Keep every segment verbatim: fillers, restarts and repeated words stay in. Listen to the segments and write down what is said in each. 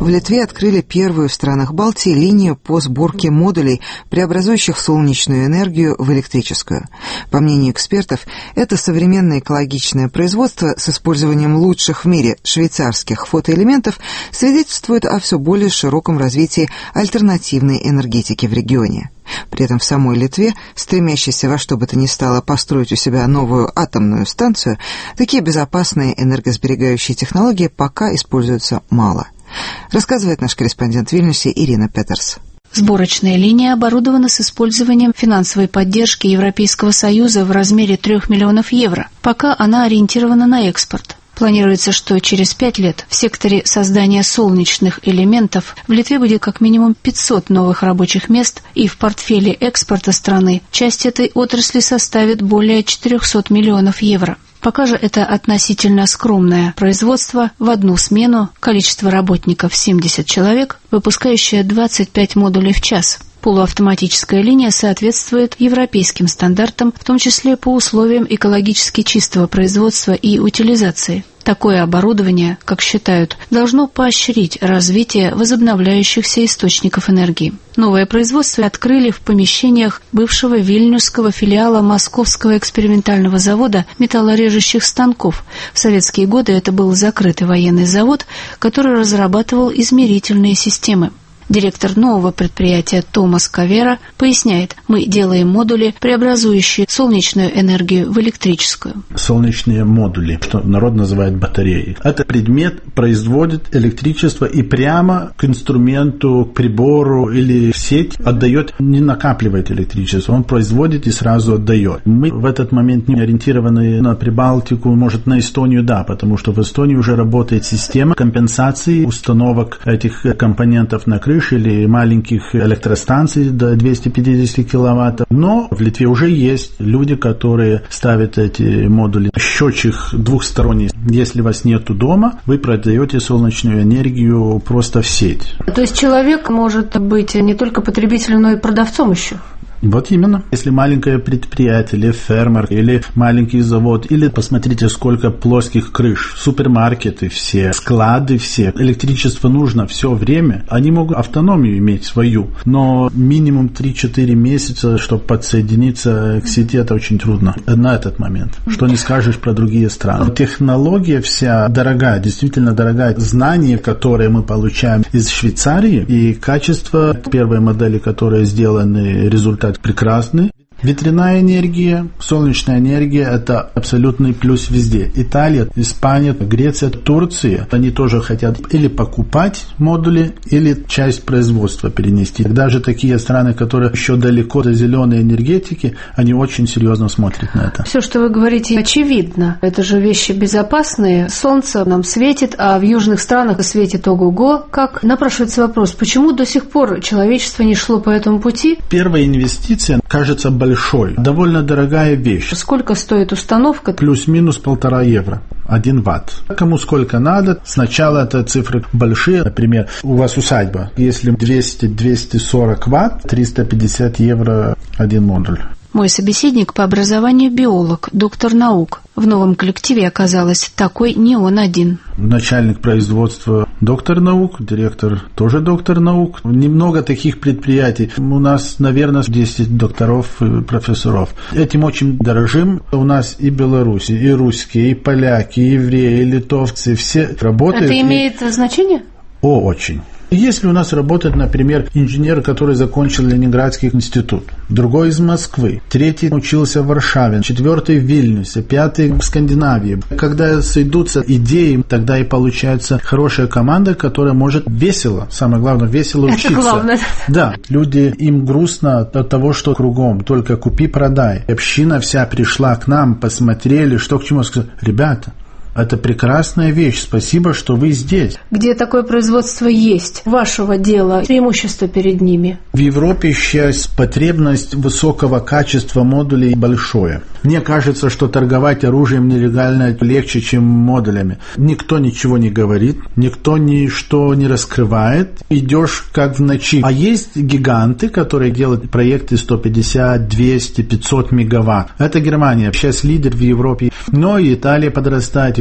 В Литве открыли первую в странах Балтии линию по сборке модулей, преобразующих солнечную энергию в электрическую. По мнению экспертов, это современное экологичное производство с использованием лучших в мире швейцарских фотоэлементов свидетельствует о все более широком развитии альтернативной энергетики в регионе. При этом в самой Литве, стремящейся во что бы то ни стало построить у себя новую атомную станцию, такие безопасные энергосберегающие технологии пока используются мало. Рассказывает наш корреспондент в Вильнюсе Ирина Петерс. Сборочная линия оборудована с использованием финансовой поддержки Европейского Союза в размере трех миллионов евро. Пока она ориентирована на экспорт. Планируется, что через пять лет в секторе создания солнечных элементов в Литве будет как минимум пятьсот новых рабочих мест, и в портфеле экспорта страны часть этой отрасли составит более четырехсот миллионов евро. Пока же это относительно скромное производство в одну смену, количество работников семьдесят человек, выпускающее двадцать пять модулей в час. Полуавтоматическая линия соответствует европейским стандартам, в том числе по условиям экологически чистого производства и утилизации. Такое оборудование, как считают, должно поощрить развитие возобновляющихся источников энергии. Новое производство открыли в помещениях бывшего вильнюсского филиала Московского экспериментального завода металлорежущих станков. В советские годы это был закрытый военный завод, который разрабатывал измерительные системы. Директор нового предприятия Томас Кавера поясняет, мы делаем модули, преобразующие солнечную энергию в электрическую. Солнечные модули, что народ называет батареей. Это предмет производит электричество и прямо к инструменту, к прибору или в сеть отдает, не накапливает электричество, он производит и сразу отдает. Мы в этот момент не ориентированы на Прибалтику, может на Эстонию, да, потому что в Эстонии уже работает система компенсации установок этих компонентов на крыше или маленьких электростанций до двухсот пятидесяти киловаттов. Но в Литве уже есть люди, которые ставят эти модули. Счетчик двухсторонний. Если вас нету дома, вы продаете солнечную энергию просто в сеть. То есть человек может быть не только потребителем, но и продавцом еще? Вот именно. Если маленькое предприятие, или фермер, или маленький завод, или посмотрите, сколько плоских крыш, супермаркеты все, склады все, электричество нужно все время, они могут автономию иметь свою, но минимум три-четыре месяца, чтобы подсоединиться к сети, это очень трудно на этот момент. Что не скажешь про другие страны. Технология вся дорогая, действительно дорогая. Знания, которые мы получаем из Швейцарии, и качество первой модели, которые сделаны, результат прекрасный. Ветряная энергия, солнечная энергия – это абсолютный плюс везде. Италия, Испания, Греция, Турция, они тоже хотят или покупать модули, или часть производства перенести. Даже такие страны, которые еще далеко до зеленой энергетики, они очень серьезно смотрят на это. Все, что вы говорите, очевидно. Это же вещи безопасные. Солнце нам светит, а в южных странах светит ого-го. Как? Напрашивается вопрос, почему до сих пор человечество не шло по этому пути? Первая инвестиция кажется большой. Большой, довольно дорогая вещь. Сколько стоит установка? Плюс-минус полтора евро. Один ватт. Кому сколько надо. Сначала это цифры большие. Например, у вас усадьба. Если двести - двести сорок ватт, триста пятьдесят евро один модуль. Мой собеседник по образованию биолог, доктор наук. В новом коллективе оказалось, такой не он один. Начальник производства доктор наук, директор тоже доктор наук. Немного таких предприятий. У нас, наверное, десять докторов и профессоров. Этим очень дорожим. У нас и белорусы, и русские, и поляки, и евреи, и литовцы. Все работают. Это имеет и... значение? О, очень. Если у нас работает, например, инженер, который закончил Ленинградский институт, другой из Москвы, третий учился в Варшаве, четвертый в Вильнюсе, пятый в Скандинавии. Когда сойдутся идеи, тогда и получается хорошая команда, которая может весело, самое главное, весело учиться. Это главное. Да, люди, им грустно от того, что кругом, только купи-продай. Община вся пришла к нам, посмотрели, что к чему, сказали, ребята, это прекрасная вещь. Спасибо, что вы здесь. Где такое производство есть, вашего дела, преимущество перед ними? В Европе сейчас потребность высокого качества модулей большое. Мне кажется, что торговать оружием нелегально легче, чем модулями. Никто ничего не говорит, никто ничто не раскрывает. Идешь как в ночи. А есть гиганты, которые делают проекты сто пятьдесят, двести, пятьсот мегаватт. Это Германия. Сейчас лидер в Европе. Но и Италия подрастает, и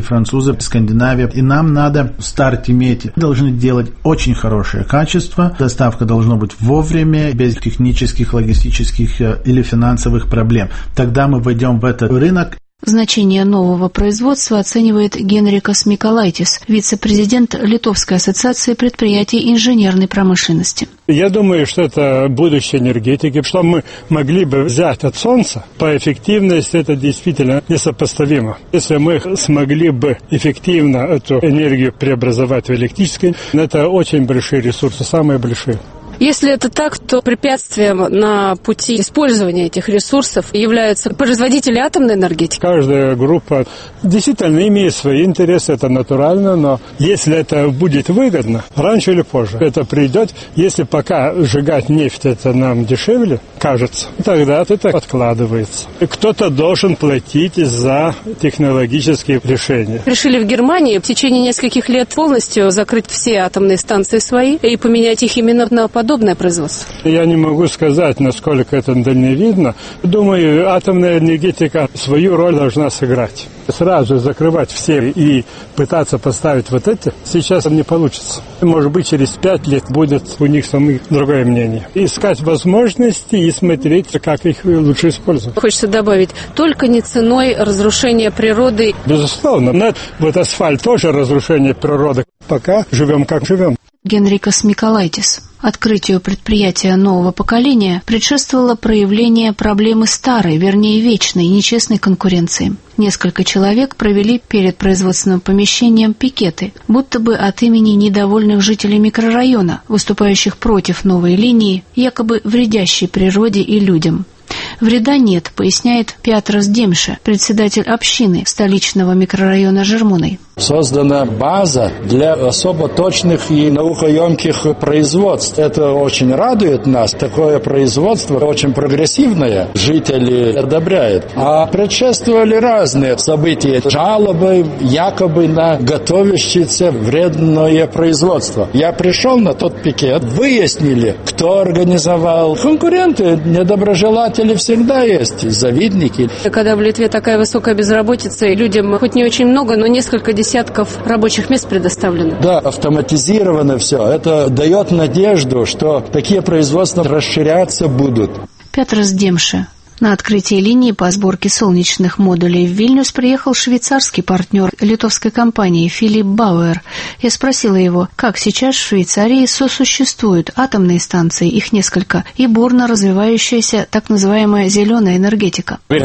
французы, Скандинавия. И нам надо в старте иметь, должны делать очень хорошее качество, доставка должна быть вовремя, без технических, логистических или финансовых проблем. Тогда мы войдем в этот рынок. Значение нового производства оценивает Генрикас Миколайтис, вице-президент Литовской ассоциации предприятий инженерной промышленности. Я думаю, что это будущее энергетики, что мы могли бы взять от Солнца. По эффективности это действительно несопоставимо. Если мы смогли бы эффективно эту энергию преобразовать в электрическую, это очень большие ресурсы, самые большие. Если это так, то препятствием на пути использования этих ресурсов являются производители атомной энергетики. Каждая группа действительно имеет свои интересы, это натурально, но если это будет выгодно, раньше или позже это придет. Если пока сжигать нефть это нам дешевле, кажется, тогда это откладывается. Кто-то должен платить за технологические решения. Решили в Германии в течение нескольких лет полностью закрыть все атомные станции свои и поменять их именно на подобное производство. Я не могу сказать, насколько это дальновидно. Думаю, атомная энергетика свою роль должна сыграть. Сразу закрывать все и пытаться поставить вот эти сейчас не получится. Может быть, через пять лет будет у них самих другое мнение. Искать возможности и смотреть, как их лучше использовать. Хочется добавить, только не ценой разрушения природы. Безусловно. Но вот асфальт тоже разрушение природы. Пока живем как живем. Генрикас Миколайтис. Открытию предприятия нового поколения предшествовало проявление проблемы старой, вернее вечной, нечестной конкуренции. Несколько человек провели перед производственным помещением пикеты, будто бы от имени недовольных жителей микрорайона, выступающих против новой линии, якобы вредящей природе и людям. Вреда нет, поясняет Пятрас Демше, председатель общины столичного микрорайона Жермуны. Создана база для особо точных и наукоемких производств. Это очень радует нас. Такое производство очень прогрессивное. Жители одобряют. А предшествовали разные события. Жалобы якобы на готовящееся вредное производство. Я пришел на тот пикет, выяснили, кто организовал. Конкуренты, недоброжелатели всегда есть, завидники. Когда в Литве такая высокая безработица, и людям хоть не очень много, но несколько десятков рабочих мест предоставлено. Да, автоматизировано все. Это дает надежду, что такие производства расширяться будут. Пятрас Демше. На открытие линии по сборке солнечных модулей в Вильнюс приехал швейцарский партнер литовской компании Филипп Бауэр. Я спросила его, как сейчас в Швейцарии сосуществуют атомные станции, их несколько, и бурно развивающаяся так называемая зеленая энергетика. У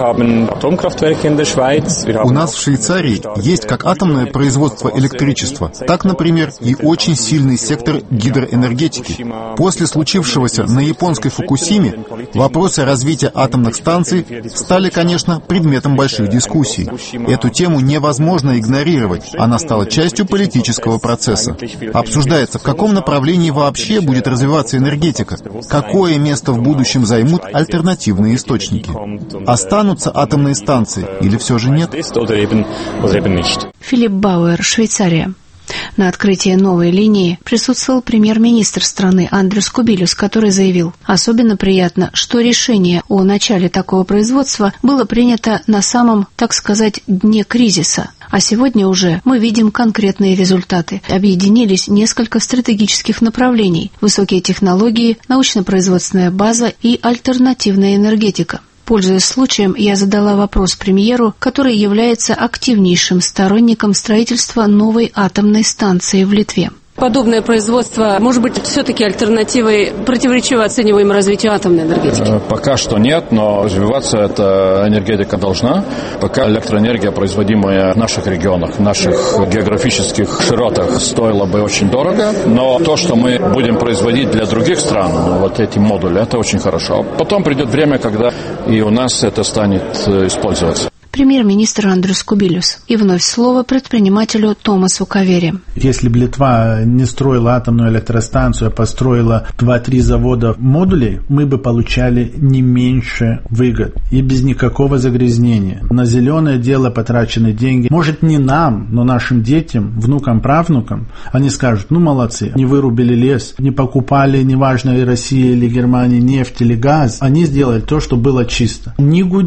нас в Швейцарии есть как атомное производство электричества, так, например, и очень сильный сектор гидроэнергетики. После случившегося на японской Фукусиме вопросы развития атомных станций стали, конечно, предметом больших дискуссий. Эту тему невозможно игнорировать, она стала частью политического процесса. Обсуждается, в каком направлении вообще будет развиваться энергетика, какое место в будущем займут альтернативные источники. Останутся атомные станции или все же нет? Филипп Бауэр, Швейцария. На открытии новой линии присутствовал премьер-министр страны Андрюс Кубилюс, который заявил: особенно приятно, что решение о начале такого производства было принято на самом, так сказать, дне кризиса. А сегодня уже мы видим конкретные результаты. Объединились несколько стратегических направлений: высокие технологии, научно-производственная база и альтернативная энергетика. Пользуясь случаем, я задала вопрос премьеру, который является активнейшим сторонником строительства новой атомной станции в Литве. Подобное производство может быть все-таки альтернативой противоречиво оцениваемому развитию атомной энергетики? Пока что нет, но развиваться эта энергетика должна. Пока электроэнергия, производимая в наших регионах, в наших географических широтах, стоила бы очень дорого. Но то, что мы будем производить для других стран, вот эти модули, это очень хорошо. Потом придет время, когда и у нас это станет использоваться. Премьер-министр Андрюс Кубилюс. И вновь слово предпринимателю Томасу Кавери. Если бы Литва не строила атомную электростанцию, а построила два-три завода модулей, мы бы получали не меньше выгод и без никакого загрязнения. На зеленое дело потрачены деньги. Может, не нам, но нашим детям, внукам, правнукам. Они скажут: ну молодцы, не вырубили лес, не покупали, неважно, и Россия или Германия, нефть или газ. Они сделали то, что было чисто. Не гудит.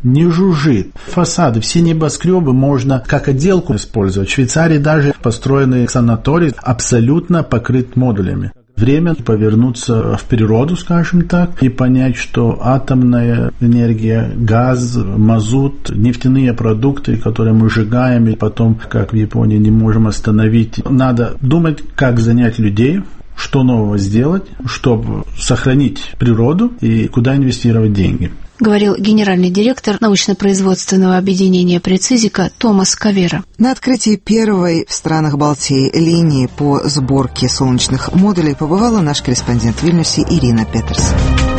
не жужжит. Фасады, все небоскребы можно как отделку использовать. В Швейцарии даже построенный санаторий абсолютно покрыт модулями. Время повернуться в природу, скажем так, и понять, что атомная энергия, газ, мазут, нефтяные продукты, которые мы сжигаем, и потом, как в Японии, не можем остановить. Надо думать, как занять людей, что нового сделать, чтобы сохранить природу и куда инвестировать деньги. Говорил генеральный директор научно-производственного объединения «Прецизика» Томас Кавера. На открытии первой в странах Балтии линии по сборке солнечных модулей побывала наш корреспондент в Вильнюсе Ирина Петерс.